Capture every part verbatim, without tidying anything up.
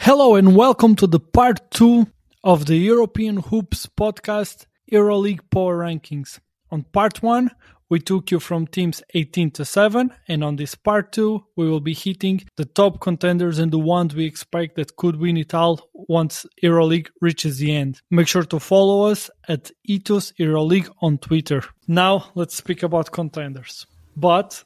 Hello and welcome to the part two of the European Hoops podcast EuroLeague Power Rankings. On part one, we took you from teams eighteen to seven, and on this part two, we will be hitting the top contenders and the ones we expect that could win it all once EuroLeague reaches the end. Make sure to follow us at Etos EuroLeague on Twitter. Now, let's speak about contenders. But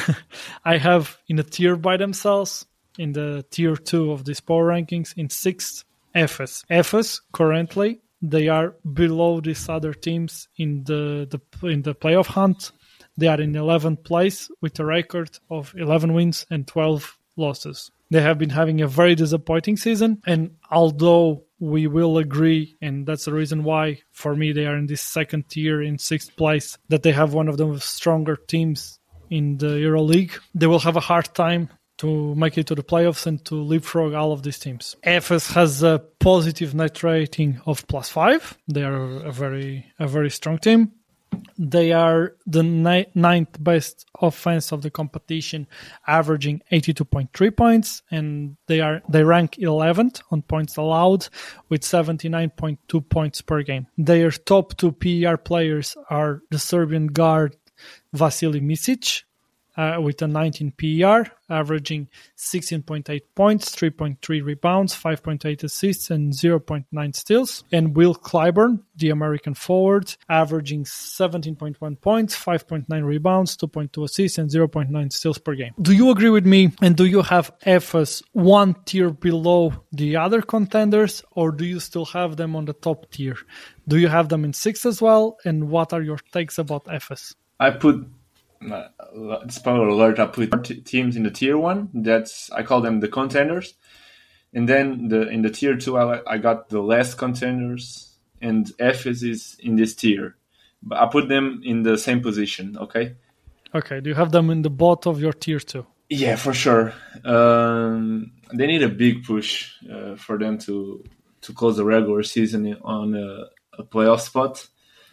I have in a tier by themselves, in the tier two of these power rankings, in sixth, Efes. Efes, currently, they are below these other teams in the, the in the playoff hunt. They are in eleventh place with a record of eleven wins and twelve losses. They have been having a very disappointing season, and although we will agree, and that's the reason why, for me, they are in this second tier in sixth place, that they have one of the stronger teams in the EuroLeague, they will have a hard time to make it to the playoffs and to leapfrog all of these teams. Efes has a positive net rating of plus five. They are a very a very strong team. They are the ni- ninth best offense of the competition, averaging eighty-two point three points, and they are they rank eleventh on points allowed with seventy-nine point two points per game. Their top two P E R players are the Serbian guard Vasily Micic, Uh, with a nineteen P E R, averaging sixteen point eight points, three point three rebounds, five point eight assists, and zero point nine steals. And Will Clyburn, the American forward, averaging seventeen point one points, five point nine rebounds, two point two assists, and zero point nine steals per game. Do you agree with me? And do you have Efes one tier below the other contenders, or do you still have them on the top tier? Do you have them in sixth as well? And what are your takes about Efes? I put Uh, spoiler alert, I put t- teams in the tier one. That's I call them the contenders, and then the in the tier two I, I got the less contenders, and Efes is in this tier, but I put them in the same position. Okay. Okay. Do you have them in the bottom of your tier two? Yeah, for sure. Um, they need a big push uh, for them to to close the regular season on a, a playoff spot.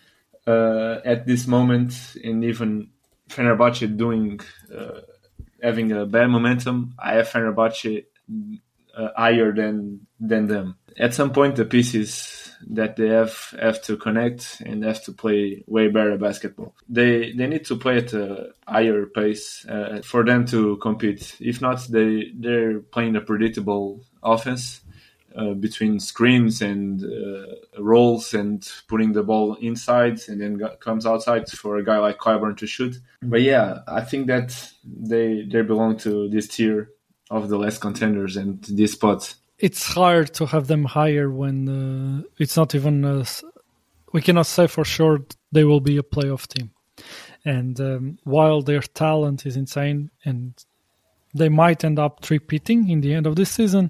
Uh, at this moment, and even Fenerbahce doing uh, having a bad momentum, I have Fenerbahce uh, higher than than them. At some point, the pieces that they have have to connect and have to play way better basketball. They they need to play at a higher pace uh, for them to compete. If not, they they're playing a predictable offense uh, between screens and uh, rolls and putting the ball inside and then go- comes outside for a guy like Clyburn to shoot. But yeah, I think that they they belong to this tier of the less contenders and this spot. It's hard to have them higher when uh, it's not even uh, we cannot say for sure they will be a playoff team. And um, while their talent is insane and they might end up three-peating in the end of this season,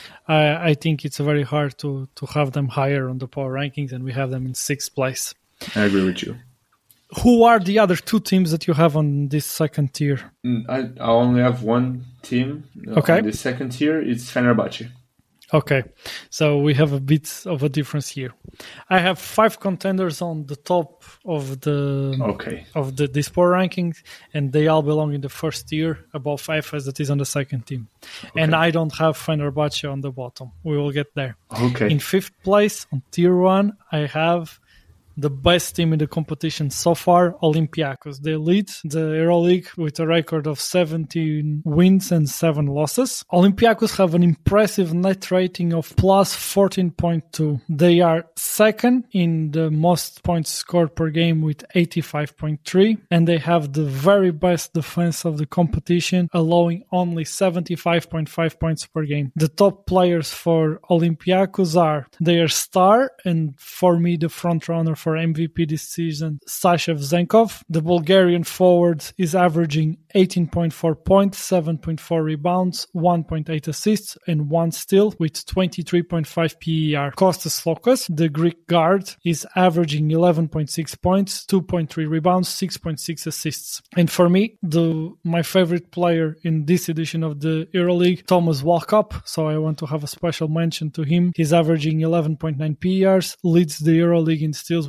I, I think it's very hard to, to have them higher on the power rankings, and we have them in sixth place. I agree with you. Who are the other two teams that you have on this second tier? I, I only have one team okay. on the second tier. It's Fenerbahce. Okay, so we have a bit of a difference here. I have five contenders on the top of the okay. of the this power rankings, and they all belong in the first tier above Efes that is on the second team. Okay. And I don't have Fenerbahce on the bottom. We will get there. Okay. In fifth place on tier one, I have the best team in the competition so far, Olympiacos. They lead the EuroLeague with a record of seventeen wins and seven losses. Olympiacos have an impressive net rating of plus fourteen point two. They are second in the most points scored per game with eighty-five point three, and they have the very best defense of the competition, allowing only seventy-five point five points per game. The top players for Olympiacos are their star, and for me, the front runner for M V P this season, Sasha Zenkov. The Bulgarian forward is averaging eighteen point four points, seven point four rebounds, one point eight assists, and one steal with twenty-three point five P E R. Kostas Lokas, the Greek guard, is averaging eleven point six points, two point three rebounds, six point six assists. And for me, the my favorite player in this edition of the EuroLeague, Thomas Walkup, so I want to have a special mention to him. He's averaging eleven point nine P E Rs, leads the EuroLeague in steals with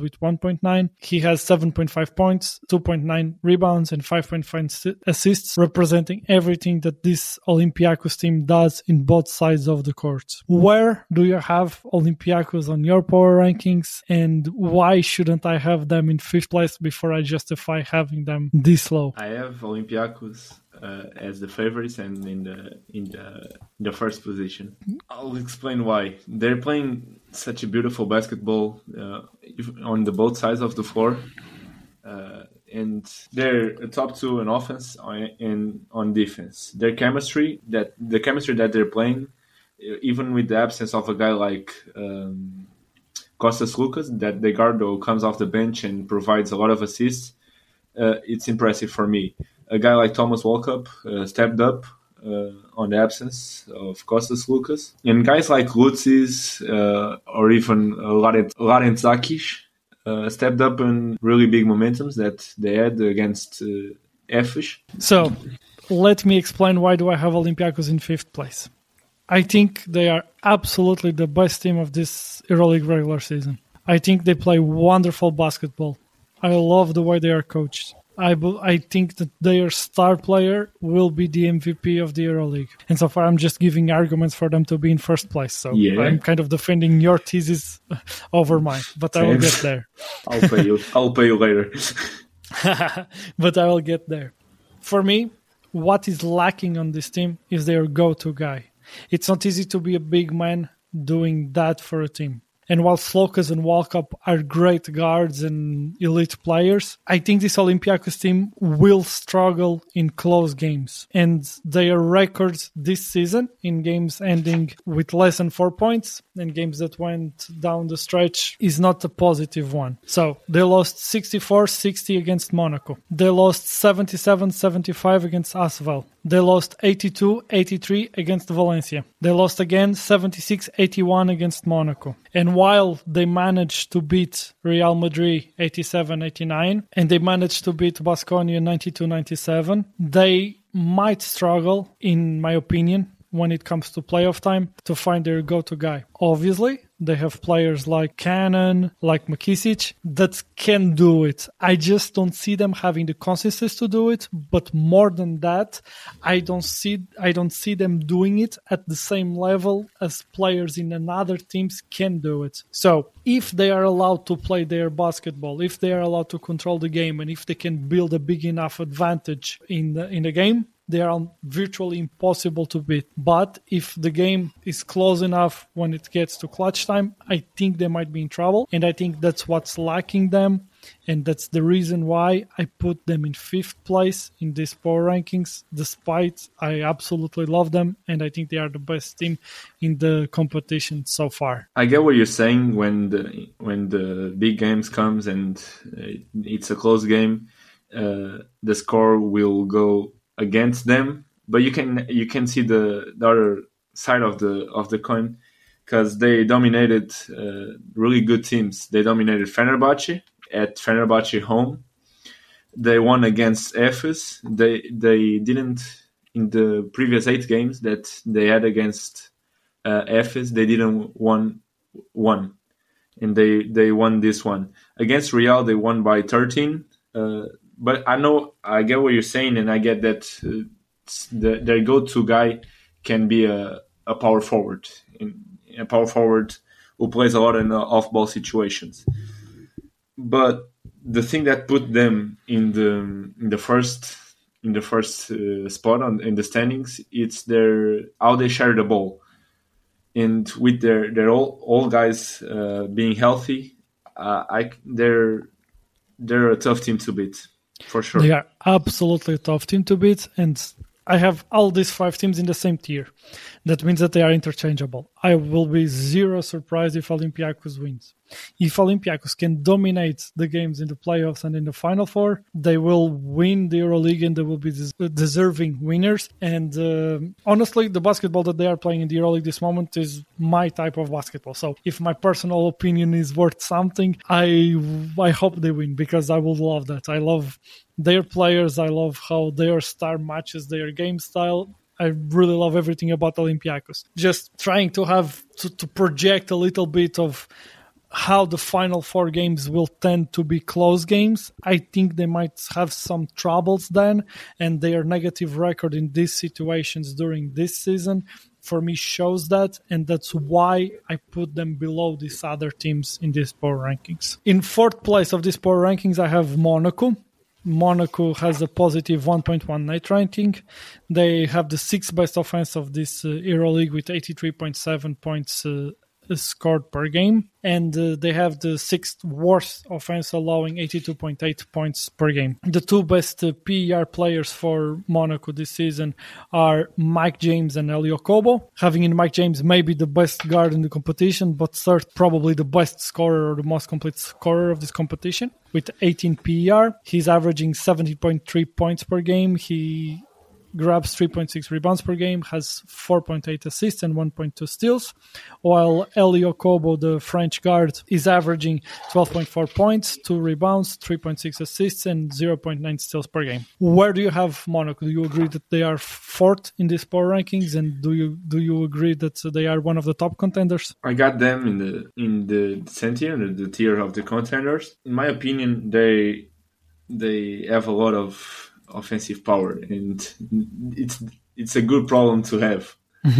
with one point nine. He has seven point five points, two point nine rebounds, and five point five assists, representing everything that this Olympiacos team does in both sides of the court. Where do you have Olympiacos on your power rankings, and why shouldn't I have them in fifth place before I justify having them this low? I have Olympiacos uh, as the favorites and in the in the in the first position. I'll explain why. They're playing such a beautiful basketball uh, on the both sides of the floor, uh, and they're a top two in offense and on defense. Their chemistry, that the chemistry that they're playing, even with the absence of a guy like um, Kostas Lucas, that De Gardo comes off the bench and provides a lot of assists, uh, it's impressive for me. A guy like Thomas Walkup uh, stepped up uh, on the absence of Kostas Lucas. And guys like Lutzis uh, or even Larent Zakic uh, stepped up in really big momentums that they had against uh, Efes. So, let me explain why do I have Olympiacos in fifth place. I think they are absolutely the best team of this EuroLeague regular season. I think they play wonderful basketball. I love the way they are coached. I, I think that their star player will be the M V P of the EuroLeague. And so far, I'm just giving arguments for them to be in first place. So yeah. I'm kind of defending your thesis over mine, but Thanks. I will get there. I'll pay you. I'll pay you later. But I will get there. For me, what is lacking on this team is their go-to guy. It's not easy to be a big man doing that for a team. And while Slokas and Walkup are great guards and elite players, I think this Olympiacos team will struggle in close games. And their records this season in games ending with less than four points and games that went down the stretch is not a positive one. So they lost sixty-four sixty against Monaco. They lost seventy-seven seventy-five against Asvel. They lost eighty-two eighty-three against Valencia. They lost again seventy-six eighty-one against Monaco. And while they managed to beat Real Madrid eighty-seven eighty-nine and they managed to beat Baskonia ninety-two ninety-seven, they might struggle, in my opinion, when it comes to playoff time, to find their go-to guy. Obviously, they have players like Cannon, like McKissic, that can do it. I just don't see them having the consistency to do it. But more than that, I don't see I don't see them doing it at the same level as players in another teams can do it. So if they are allowed to play their basketball, if they are allowed to control the game, and if they can build a big enough advantage in the, in the game, they are virtually impossible to beat. But if the game is close enough when it gets to clutch time, I think they might be in trouble. And I think that's what's lacking them. And that's the reason why I put them in fifth place in these power rankings, despite I absolutely love them. And I think they are the best team in the competition so far. I get what you're saying when the, when the big games comes and it's a close game, uh, the score will go against them, but you can you can see the, the other side of the of the coin, because they dominated uh, really good teams. They dominated Fenerbahce at Fenerbahce home. They won against Efes. They they didn't in the previous eight games that they had against uh, Efes. They didn't won one, and they they won this one against Real. They won by thirteen. Uh, But I know, I get what you're saying, and I get that uh, the, their go-to guy can be a, a power forward, in, a power forward who plays a lot in uh, off-ball situations. But the thing that put them in the in the first in the first uh, spot on in the standings, it's their how they share the ball, and with their their all all guys uh, being healthy, uh, I they're they're a tough team to beat. For sure. They are absolutely a tough team to beat, and I have all these five teams in the same tier. That means that they are interchangeable. I will be zero surprised if Olympiacos wins. If Olympiacos can dominate the games in the playoffs and in the Final Four, they will win the EuroLeague and they will be des- deserving winners. And uh, honestly, the basketball that they are playing in the EuroLeague this moment is my type of basketball. So if my personal opinion is worth something, I I hope they win, because I will love that. I love their players. I love how their star matches their game style. I really love everything about Olympiacos. Just trying to have to, to project a little bit of how the final four games will tend to be close games. I think they might have some troubles then, and their negative record in these situations during this season for me shows that, and that's why I put them below these other teams in these power rankings. In fourth place of these power rankings, I have Monaco. Monaco has a positive one point one net rating. They have the sixth best offense of this uh, EuroLeague with eighty-three point seven points uh, scored per game, and uh, they have the sixth worst offense, allowing eighty-two point eight points per game. The two best uh, P E R players for Monaco this season are Mike James and Elio Kobo, having in Mike James maybe the best guard in the competition, but third probably the best scorer or the most complete scorer of this competition with eighteen P E R. He's averaging seventy point three points per game. He grabs three point six rebounds per game, has four point eight assists and one point two steals, while Elio Kobo, the French guard, is averaging twelve point four points, two rebounds, three point six assists, and zero point nine steals per game. Where do you have Monaco? Do you agree that they are fourth in these power rankings, and do you do you agree that they are one of the top contenders? I got them in the in the descent tier, the, the tier of the contenders. In my opinion, they they have a lot of offensive power, and it's it's a good problem to have.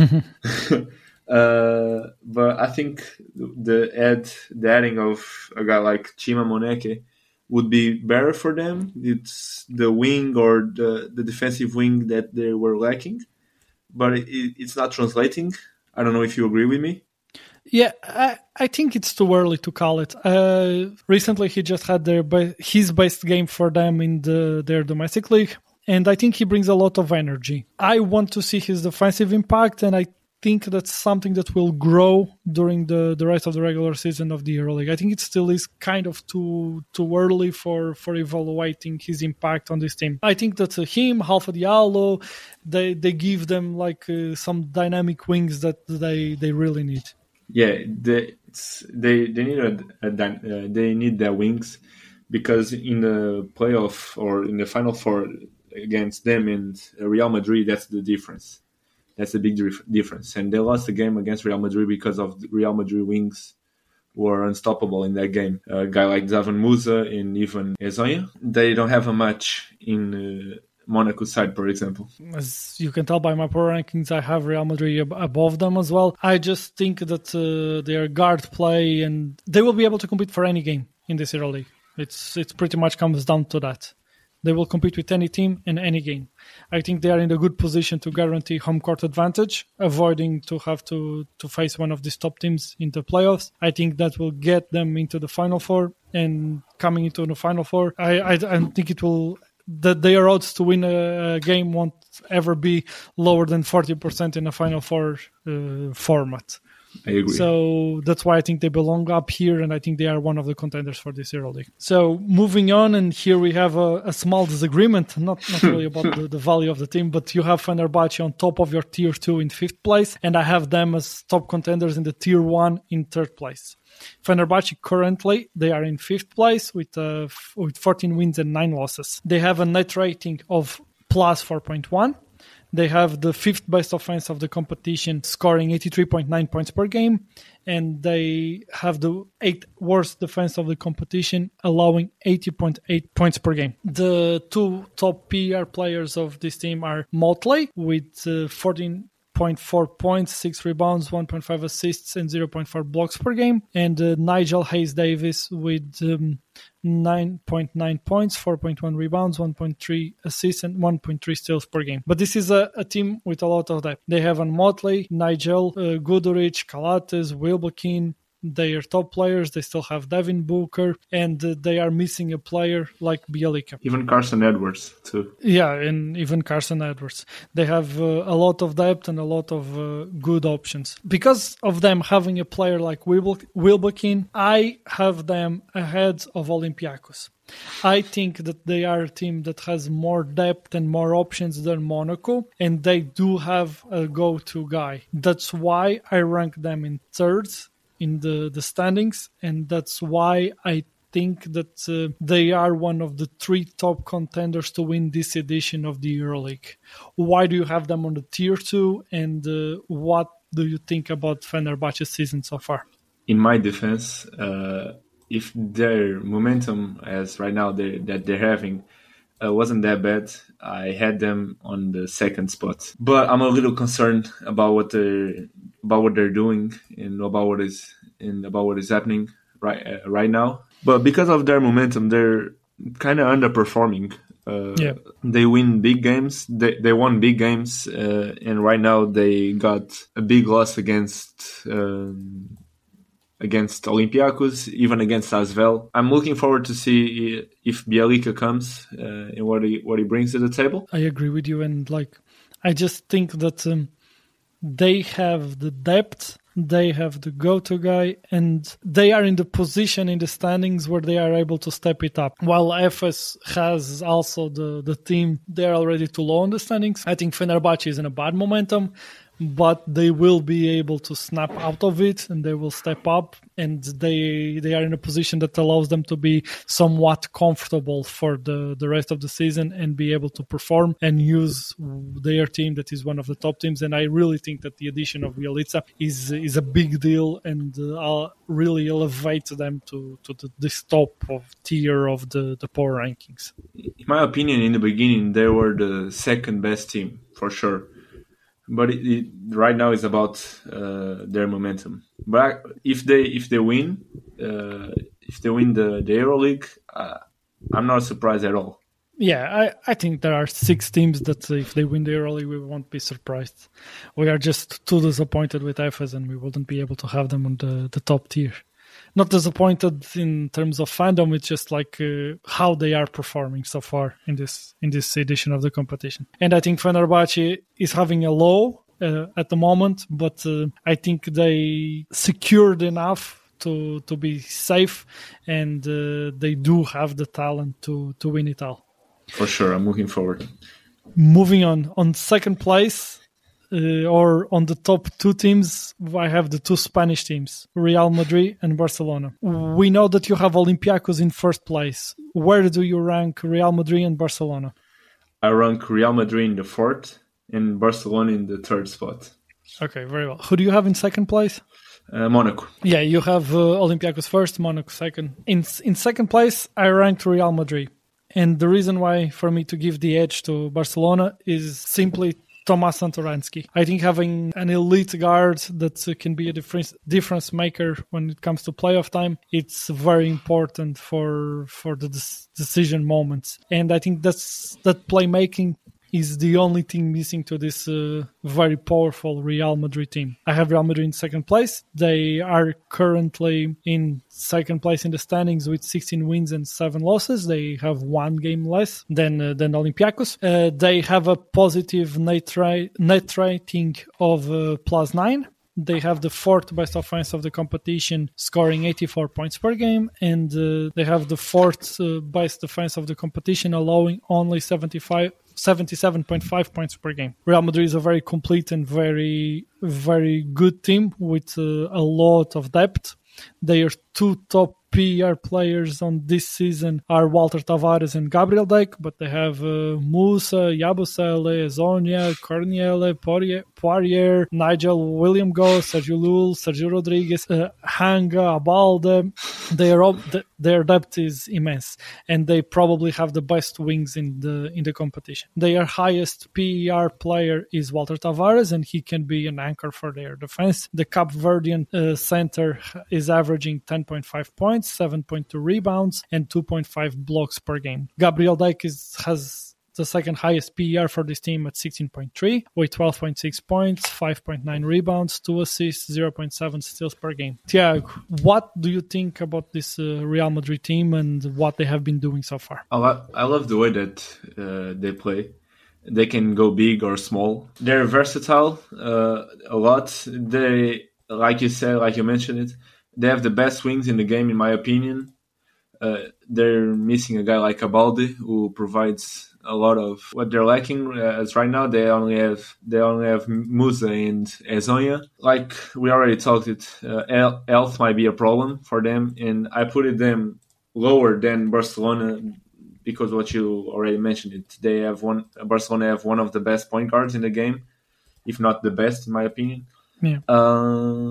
uh, but I think the add the adding of a guy like Chima Moneke would be better for them. It's the wing or the, the defensive wing that they were lacking, but it, it's not translating. I don't know if you agree with me. Yeah, I, I think it's too early to call it. Uh, recently, he just had their his best game for them in the, their domestic league, and I think he brings a lot of energy. I want to see his defensive impact, and I think that's something that will grow during the, the rest of the regular season of the EuroLeague. I think it still is kind of too too early for, for evaluating his impact on this team. I think that uh, him, Alpha Diallo, they they give them like uh, some dynamic wings that they, they really need. Yeah, they they they need a, a uh, they need their wings, because in the playoff or in the final four against them and Real Madrid, that's the difference. That's a big dif- difference. And they lost the game against Real Madrid because of the Real Madrid wings were unstoppable in that game. A guy like Zavan Musa and even Ezoya, they don't have a match in uh, Monaco side, for example. As you can tell by my power rankings, I have Real Madrid ab- above them as well. I just think that uh, their guard play, and they will be able to compete for any game in this EuroLeague. It's it pretty much comes down to that. They will compete with any team in any game. I think they are in a good position to guarantee home court advantage, avoiding to have to, to face one of these top teams in the playoffs. I think that will get them into the Final Four, and coming into the Final Four, I, I, I think it will... that their odds to win a game won't ever be lower than forty percent in a Final Four uh, format. I agree. So that's why I think they belong up here, and I think they are one of the contenders for this EuroLeague. So moving on, and here we have a, a small disagreement, not, not really about the, the value of the team, but you have Fenerbahce on top of your tier two in fifth place, and I have them as top contenders in the tier one in third place. Fenerbahce currently, they are in fifth place with uh, f- with fourteen wins and nine losses. They have a net rating of plus four point one. They have the fifth best offense of the competition, scoring eighty-three point nine points per game, and they have the eighth worst defense of the competition, allowing eighty point eight points per game. The two top P E R players of this team are Motley with uh, fourteen point four points, six rebounds, one point five assists, and zero point four blocks per game. And uh, Nigel Hayes-Davis with um, nine point nine points, four point one rebounds, one point three assists, and one point three steals per game. But this is a, a team with a lot of depth. They have on Motley, Nigel, uh, Guduric, Calates, Wilbekin. They are top players. They still have Devin Booker, and uh, they are missing a player like Bielica. Even Carson Edwards, too. Yeah, and even Carson Edwards. They have uh, a lot of depth and a lot of uh, good options. Because of them having a player like Wilbe- Wilbekin, I have them ahead of Olympiacos. I think that they are a team that has more depth and more options than Monaco, and they do have a go-to guy. That's why I rank them in third in the, the standings, and that's why I think that uh, they are one of the three top contenders to win this edition of the EuroLeague. Why do you have them on the tier two, and uh, what do you think about Fenerbahce's season so far? in my defense, uh, if their momentum as right now they that they're having uh, wasn't that bad, I had them on the second spot. But I'm a little concerned about what they're about what they're doing and about what is and about what is happening right uh, right now. But because of their momentum, they're kind of underperforming. Uh, yeah. They win big games. They they won big games, uh, and right now they got a big loss against um, against Olympiacos, even against Asvel. I'm looking forward to see if Bielica comes uh, and what he what he brings to the table. I agree with you, and like I just think that um, they have the depth. They have the go-to guy, and they are in the position in the standings where they are able to step it up. While Efes has also the, the team, they are already too low on the standings. I think Fenerbahce is in a bad momentum, but they will be able to snap out of it, and they will step up, and they they are in a position that allows them to be somewhat comfortable for the, the rest of the season and be able to perform and use their team that is one of the top teams. And I really think that the addition of Bielica is is a big deal and uh, really elevates them to, to the, this top of tier of the, the power rankings. In my opinion, in the beginning, they were the second best team, for sure. But it, it, right now it's about uh, their momentum. But if they if they win, uh, if they win the the EuroLeague, uh, I'm not surprised at all. Yeah, I, I think there are six teams that uh, if they win the EuroLeague, we won't be surprised. We are just too disappointed with Efes, and we wouldn't be able to have them on the, the top tier. Not disappointed in terms of fandom, it's just like uh, how they are performing so far in this in this edition of the competition. And I think Fenerbahce is having a low uh, at the moment, but uh, I think they secured enough to to be safe, and uh, they do have the talent to, to win it all. For sure, I'm looking forward. Moving on, on second place, Uh, or on the top two teams, I have the two Spanish teams, Real Madrid and Barcelona. We know that you have Olympiacos in first place. Where do you rank Real Madrid and Barcelona? I rank Real Madrid in the fourth and Barcelona in the third spot. Okay, very well. Who do you have in second place? Uh, Monaco. Yeah, you have uh, Olympiacos first, Monaco second. In in second place, I ranked Real Madrid. And the reason why for me to give the edge to Barcelona is simply Tomas Satoransky. I think having an elite guard that uh, can be a difference difference maker when it comes to playoff time, it's very important for for the des- decision moments. And I think that's that playmaking is the only thing missing to this uh, very powerful Real Madrid team. I have Real Madrid in second place. They are currently in second place in the standings with sixteen wins and seven losses. They have one game less than uh, than Olympiacos. Uh, they have a positive net, ra- net rating of uh, plus nine. They have the fourth best offense of the competition, scoring eighty-four points per game, and uh, they have the fourth uh, best defense of the competition, allowing only seventy-five, seventy-seven point five points per game. Real Madrid is a very complete and very, very good team with uh, a lot of depth. Their two top P R players on this season are Walter Tavares and Gabriel Deck, but they have uh, Musa, Yabusele, Zonia, Corniele, Poirier, Poirier, Nigel, William Go, Sergio Lul, Sergio Rodriguez, uh, Hanga, Abalde. Their their depth is immense, and they probably have the best wings in the in the competition. Their highest P R player is Walter Tavares, and he can be an anchor for their defense. The Cape Verdean uh, center is averaging ten point five points, seven point two rebounds, and two point five blocks per game. Gabriel Deck is, has the second highest P E R for this team at sixteen point three, with twelve point six points, five point nine rebounds, two assists, zero point seven steals per game. Tiago, what do you think about this uh, Real Madrid team and what they have been doing so far? I, lo- I love the way that uh, they play. They can go big or small. They're versatile uh, a lot. They, like you said, like you mentioned it, they have the best wings in the game, in my opinion. Uh, they're missing a guy like Abalde, who provides a lot of what they're lacking. Uh, as right now, they only have they only have Musa and Ezonia. Like we already talked, it uh, health might be a problem for them, and I put it them lower than Barcelona because what you already mentioned. It they have one Barcelona have one of the best point guards in the game, if not the best, in my opinion. Yeah. Uh,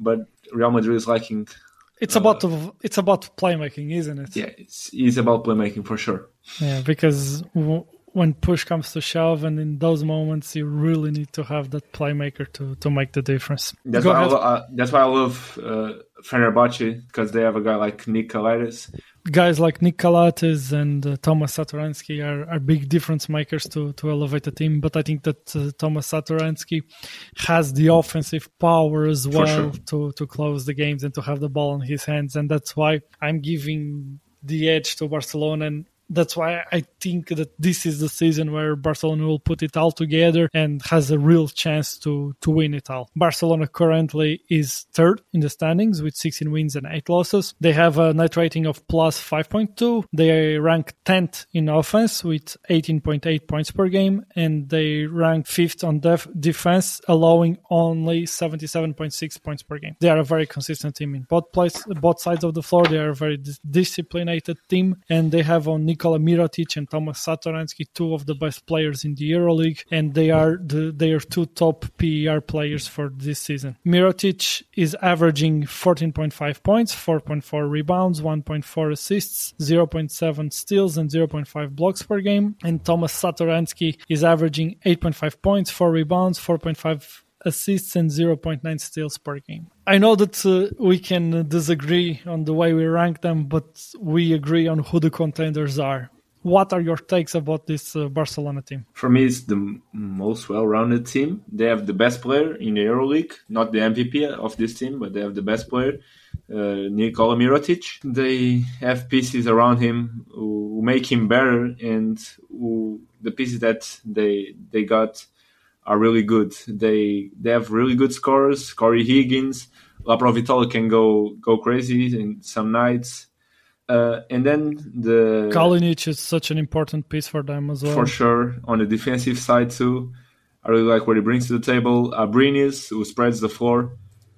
but Real Madrid is lacking. It's about uh, it's about playmaking, isn't it? Yeah, it's, it's about playmaking for sure. Yeah, because w- when push comes to shove, and in those moments, you really need to have that playmaker to, to make the difference. That's Go why ahead. I, lo- uh, that's why I love uh, Fenerbahce, because they have a guy like Nick Kalitis. Guys like Nick Kalates and uh, Thomas Satoransky are, are big difference makers to, to elevate the team. But I think that uh, Thomas Satoransky has the offensive power as well sure. to, to close the games and to have the ball in his hands. And that's why I'm giving the edge to Barcelona. And that's why I think that this is the season where Barcelona will put it all together and has a real chance to, to win it all. Barcelona currently is third in the standings with sixteen wins and eight losses. They have a net rating of plus five point two. They rank tenth in offense with eighteen point eight points per game, and they rank fifth on def- defense, allowing only seventy-seven point six points per game. They are a very consistent team in both places, both sides of the floor. They are a very dis- disciplined team, and they have on Nikola Mirotic and Thomas Satoransky, two of the best players in the EuroLeague, and they are the they are two top P E R players for this season. Mirotic is averaging fourteen point five points, four point four rebounds, one point four assists, zero point seven steals, and zero point five blocks per game. And Thomas Satoransky is averaging eight point five points, four rebounds, four point five assists, and zero point nine steals per game. I know that uh, we can disagree on the way we rank them, but we agree on who the contenders are. What are your takes about this uh, Barcelona team? For me, it's the m- most well-rounded team. They have the best player in the EuroLeague, not the M V P of this team, but they have the best player, uh, Nikola Mirotic. They have pieces around him who make him better, and who, the pieces that they they got are really good. They they have really good scorers. Corey Higgins, Laprovitola can go go crazy in some nights. Uh, and then the Kalinic is such an important piece for them as well. For sure. On the defensive side too, I really like what he brings to the table. Abrines, who spreads the floor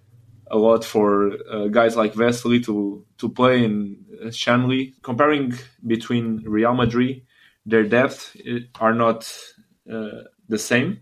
a lot for uh, guys like Vesely to, to play, and uh, Shanley. Comparing between Real Madrid, their depth are not uh, the same.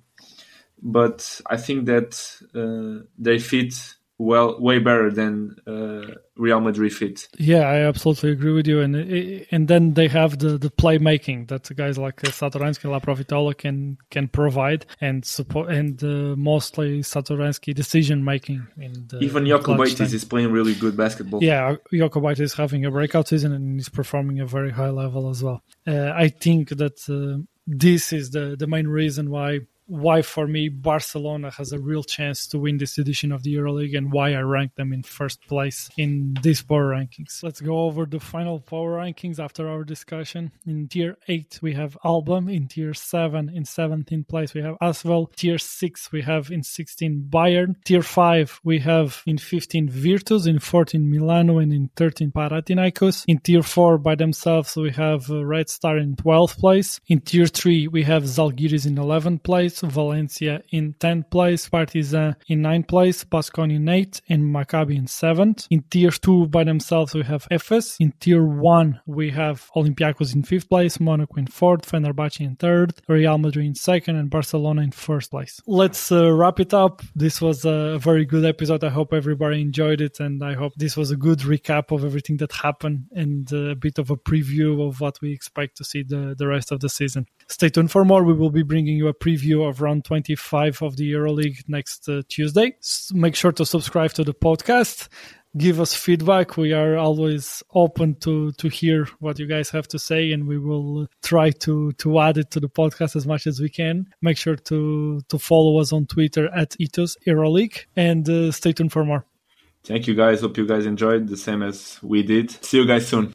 But I think that uh, they fit well, way better than uh, Real Madrid fit. Yeah, I absolutely agree with you. And and then they have the, the playmaking that guys like Satoransky and Laprovitola can can provide, and support, and uh, mostly Satoransky decision making. Even Jokubaitis is playing really good basketball. Yeah, Jokubaitis is having a breakout season and he's performing at a very high level as well. Uh, I think that uh, this is the, the main reason why why for me Barcelona has a real chance to win this edition of the EuroLeague, and why I rank them in first place in these power rankings. Let's go over the final power rankings after our discussion. In tier eight we have Alba. In tier seven, in seventeenth place we have Asvel. Tier six we have in sixteen Bayern. Tier five we have in fifteen Virtus, in fourteen Milano, and in thirteen Panathinaikos. In tier four by themselves we have Red Star in twelfth place. In tier three we have Zalgiris in eleventh place, Valencia in tenth place, Partizan in ninth place, Baskonia in eighth, and Maccabi in seventh. In tier two by themselves we have Efes. In tier one we have Olympiacos in fifth place, Monaco in fourth, Fenerbahce in third, Real Madrid in second, and Barcelona in first place. Let's uh, wrap it up. This was a very good episode. I hope everybody enjoyed it, and I hope this was a good recap of everything that happened, and a bit of a preview of what we expect to see the, the rest of the season. Stay tuned for more. We will be bringing you a preview of round twenty-five of the EuroLeague next uh, Tuesday. S- make sure to subscribe to the podcast. Give us feedback. We are always open to, to hear what you guys have to say, and we will try to, to add it to the podcast as much as we can. Make sure to, to follow us on Twitter at Ethos EuroLeague, and uh, stay tuned for more. Thank you guys. Hope you guys enjoyed the same as we did. See you guys soon.